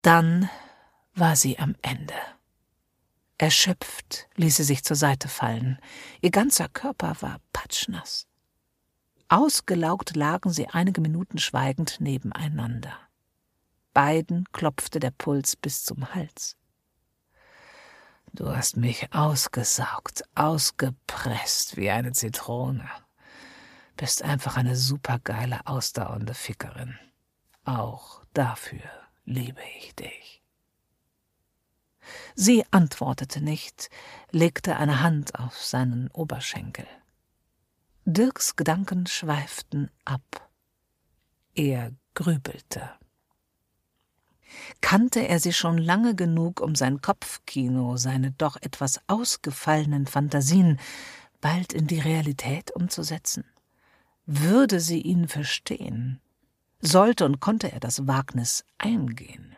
Dann war sie am Ende. Erschöpft ließ sie sich zur Seite fallen. Ihr ganzer Körper war patschnass. Ausgelaugt lagen sie einige Minuten schweigend nebeneinander. Beiden klopfte der Puls bis zum Hals. »Du hast mich ausgesaugt, ausgepresst wie eine Zitrone. Bist einfach eine supergeile, ausdauernde Fickerin. Auch dafür liebe ich dich.« Sie antwortete nicht, legte eine Hand auf seinen Oberschenkel. Dirks Gedanken schweiften ab. Er grübelte. Kannte er sie schon lange genug, um sein Kopfkino, seine doch etwas ausgefallenen Fantasien bald in die Realität umzusetzen? Würde sie ihn verstehen? Sollte und konnte er das Wagnis eingehen?